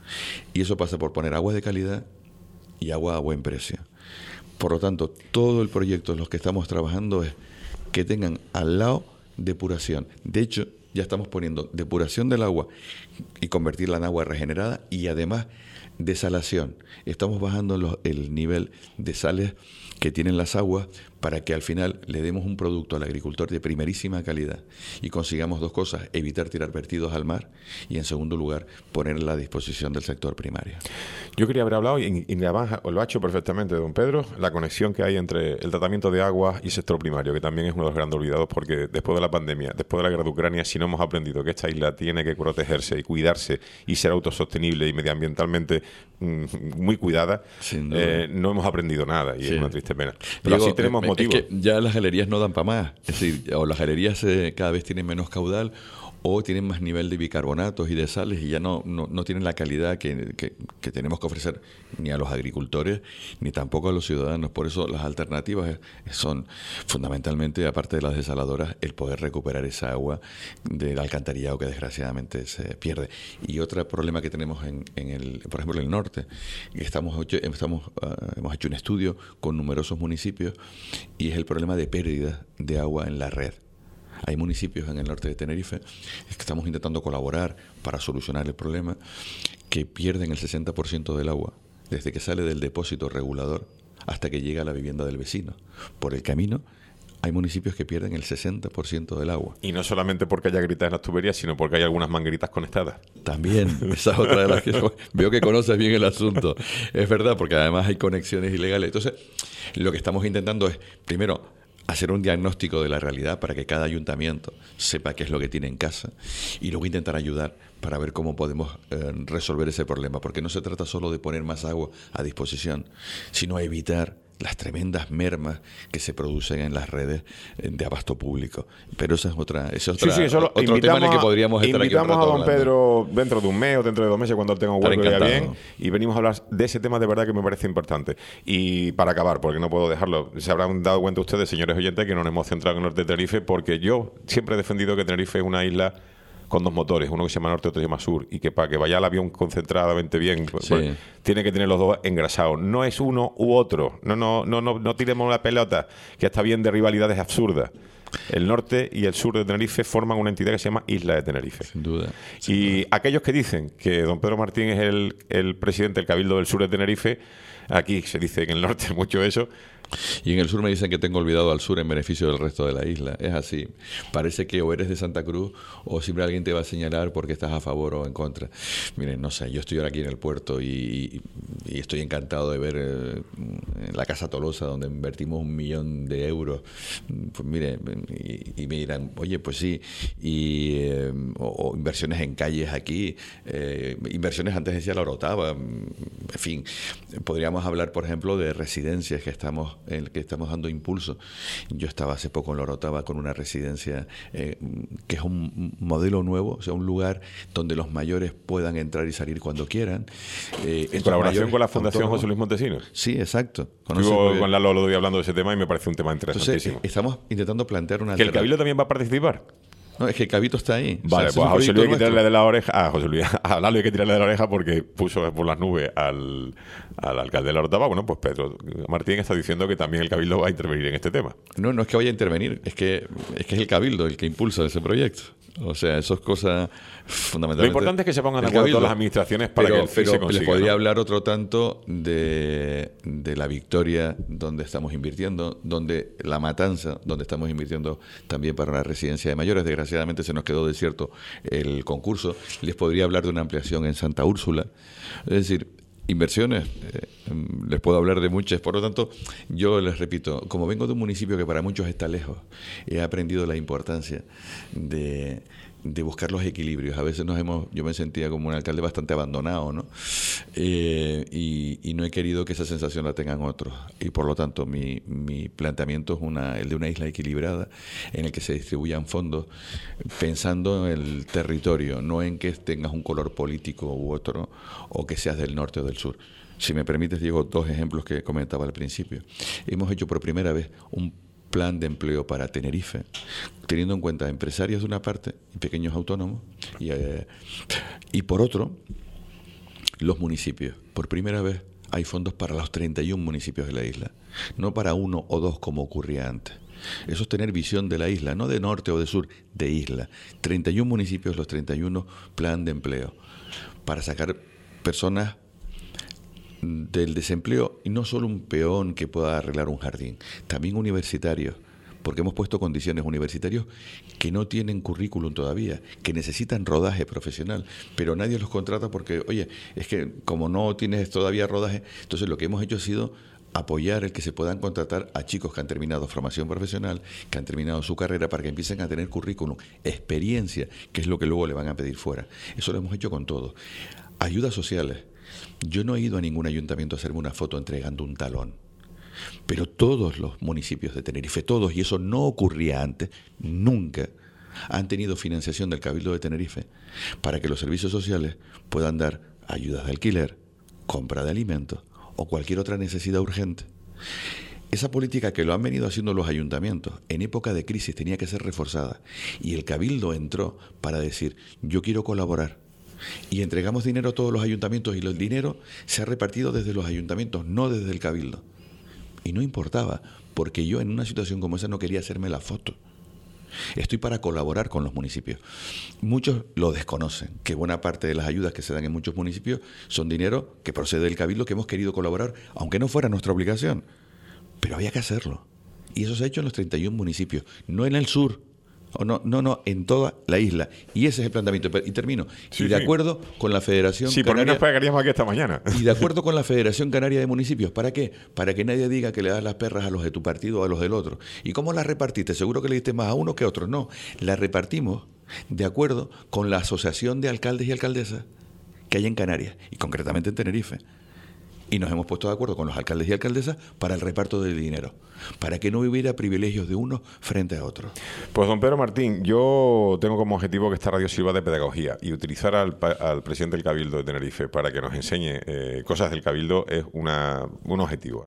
Y eso pasa por poner agua de calidad y agua a buen precio. Por lo tanto, todo el proyecto en los que estamos trabajando es que tengan al lado depuración. De hecho, ya estamos poniendo depuración del agua y convertirla en agua regenerada y además desalación. Estamos bajando los, el nivel de sales que tienen las aguas para que al final le demos un producto al agricultor de primerísima calidad y consigamos dos cosas: evitar tirar vertidos al mar y, en segundo lugar, ponerla a disposición del sector primario. Yo quería haber hablado, y, y además lo ha hecho perfectamente don Pedro, la conexión que hay entre el tratamiento de agua y sector primario, que también es uno de los grandes olvidados, porque después de la pandemia, después de la guerra de Ucrania, si no hemos aprendido que esta isla tiene que protegerse y cuidarse y ser autosostenible y medioambientalmente mmm, muy cuidada, eh, no hemos aprendido nada, y sí, es una triste pena. Pero Diego, así tenemos eh, motivos. Es que ya las galerías no dan para más, es decir, o las galerías eh, cada vez tienen menos caudal, o tienen más nivel de bicarbonatos y de sales y ya no, no, no tienen la calidad que, que, que tenemos que ofrecer ni a los agricultores ni tampoco a los ciudadanos. Por eso las alternativas son fundamentalmente, aparte de las desaladoras, el poder recuperar esa agua del alcantarillado que desgraciadamente se pierde. Y otro problema que tenemos en, en el, por ejemplo, en el norte, estamos, estamos, uh, hemos hecho un estudio con numerosos municipios y es el problema de pérdida de agua en la red. Hay municipios en el norte de Tenerife que estamos intentando colaborar para solucionar el problema, que pierden el sesenta por ciento del agua desde que sale del depósito regulador hasta que llega a la vivienda del vecino. Por el camino hay municipios que pierden el sesenta por ciento del agua. Y no solamente porque haya gritas en las tuberías, sino porque hay algunas mangueritas conectadas. También, esa es otra de las que veo que conoces bien el asunto. Es verdad, porque además hay conexiones ilegales. Entonces, lo que estamos intentando es, primero, hacer un diagnóstico de la realidad para que cada ayuntamiento sepa qué es lo que tiene en casa y luego intentar ayudar para ver cómo podemos eh, resolver ese problema, porque no se trata solo de poner más agua a disposición, sino evitar las tremendas mermas que se producen en las redes de abasto público. Pero esa es otra, esa es otra, sí, sí, eso otro tema en el que podríamos estar aquí un rato invitamos a don hablando. Pedro dentro de un mes o dentro de dos meses, cuando él tenga un hueco ya bien, y venimos a hablar de ese tema de verdad que me parece importante. Y para acabar, porque no puedo dejarlo, se habrán dado cuenta ustedes, señores oyentes, que no nos hemos centrado en el norte de Tenerife, porque yo siempre he defendido que Tenerife es una isla con dos motores, uno que se llama norte y otro que se llama sur, y que para que vaya el avión concentradamente bien, sí, pues, tiene que tener los dos engrasados. No es uno u otro, no, no, no, no, no tiremos la pelota, que está bien de rivalidades absurdas. El norte y el sur de Tenerife forman una entidad que se llama Isla de Tenerife. Sin duda. Sin y duda. Aquellos que dicen que don Pedro Martín es el, el presidente del Cabildo del Sur de Tenerife, aquí se dice que en el norte mucho eso. Y en el sur me dicen que tengo olvidado al sur en beneficio del resto de la isla. Es así. Parece que o eres de Santa Cruz o siempre alguien te va a señalar porque estás a favor o en contra. Miren, no sé, yo estoy ahora aquí en el puerto y, y estoy encantado de ver eh, la Casa Tolosa, donde invertimos un millón de euros. Pues mire, y, y me dirán, oye, pues sí, y eh, o, o inversiones en calles aquí, eh, inversiones antes decía la Orotava, en fin, podríamos hablar, por ejemplo, de residencias que estamos en el que estamos dando impulso. Yo estaba hace poco en la Orotava con una residencia eh, que es un modelo nuevo, o sea, un lugar donde los mayores puedan entrar y salir cuando quieran. Eh, ¿En colaboración con la Fundación José Luis Montesinos? Sí, exacto. Estuve con Lalo lo hablando de ese tema y me parece un tema interesantísimo. Entonces, estamos intentando plantear una... ¿Que el Cabildo también va a participar? No, es que el Cabito está ahí. Vale, o sea, pues a José Luis hay que tirarle de la oreja. A José Luis, a Lalo hay que tirarle de la oreja porque puso por las nubes al, al alcalde de la Orotava. Bueno, pues Pedro Martín está diciendo que también el Cabildo va a intervenir en este tema. No, no es que vaya a intervenir, es que es que es el Cabildo el que impulsa ese proyecto. O sea, eso es cosa fundamental. Lo importante es que se pongan de acuerdo todas las administraciones para pero, que el fin pero se consiga. Les podría ¿no? hablar otro tanto de, de La Victoria, donde estamos invirtiendo, donde La Matanza, donde estamos invirtiendo también para una residencia de mayores. Desgraciadamente se nos quedó desierto el concurso. Les podría hablar de una ampliación en Santa Úrsula. Es decir, inversiones, eh, les puedo hablar de muchas. Por lo tanto, yo les repito, como vengo de un municipio que para muchos está lejos, he aprendido la importancia de, de buscar los equilibrios. A veces nos hemos, yo me sentía como un alcalde bastante abandonado, ¿no? Eh, y, y no he querido que esa sensación la tengan otros. Y por lo tanto, mi, mi planteamiento es una, el de una isla equilibrada en el que se distribuyan fondos pensando en el territorio, no en que tengas un color político u otro, o que seas del norte o del sur. Si me permites, Diego, dos ejemplos que comentaba al principio. Hemos hecho por primera vez un plan de empleo para Tenerife, teniendo en cuenta empresarios de una parte y pequeños autónomos, y, eh, y por otro, los municipios. Por primera vez hay fondos para los treinta y un municipios de la isla, no para uno o dos como ocurría antes. Eso es tener visión de la isla, no de norte o de sur, de isla. treinta y un municipios, los treinta y uno plan de empleo, para sacar personas del desempleo, y no solo un peón que pueda arreglar un jardín, también universitarios, porque hemos puesto condiciones universitarios que no tienen currículum todavía, que necesitan rodaje profesional, pero nadie los contrata porque, oye, es que como no tienes todavía rodaje, entonces lo que hemos hecho ha sido apoyar el que se puedan contratar a chicos que han terminado formación profesional, que han terminado su carrera, para que empiecen a tener currículum, experiencia, que es lo que luego le van a pedir fuera. Eso lo hemos hecho con todo. Ayudas sociales. Yo no he ido a ningún ayuntamiento a hacerme una foto entregando un talón. Pero todos los municipios de Tenerife, todos, y eso no ocurría antes, nunca, han tenido financiación del Cabildo de Tenerife para que los servicios sociales puedan dar ayudas de alquiler, compra de alimentos o cualquier otra necesidad urgente. Esa política que lo han venido haciendo los ayuntamientos en época de crisis tenía que ser reforzada, y el Cabildo entró para decir: yo quiero colaborar. Y entregamos dinero a todos los ayuntamientos, y el dinero se ha repartido desde los ayuntamientos, no desde el Cabildo. Y no importaba, porque yo en una situación como esa no quería hacerme la foto. Estoy para colaborar con los municipios. Muchos lo desconocen, que buena parte de las ayudas que se dan en muchos municipios son dinero que procede del Cabildo, que hemos querido colaborar, aunque no fuera nuestra obligación. Pero había que hacerlo. Y eso se ha hecho en los treinta y un municipios, no en el sur. O no, no, no, en toda la isla. Y ese es el planteamiento. Y termino. Sí, y de sí. acuerdo con la Federación Sí, por Canaria... mí nos pegaríamos aquí esta mañana. Y de acuerdo con la Federación Canaria de Municipios. ¿Para qué? Para que nadie diga que le das las perras a los de tu partido o a los del otro. ¿Y cómo las repartiste? Seguro que le diste más a uno que a otro. No, las repartimos de acuerdo con la Asociación de Alcaldes y Alcaldesas que hay en Canarias, y concretamente en Tenerife. Y nos hemos puesto de acuerdo con los alcaldes y alcaldesas para el reparto del dinero, para que no hubiera privilegios de unos frente a otros. Pues don Pedro Martín, yo tengo como objetivo que esta radio sirva de pedagogía, y utilizar al, al presidente del Cabildo de Tenerife para que nos enseñe eh, cosas del Cabildo es una, un objetivo.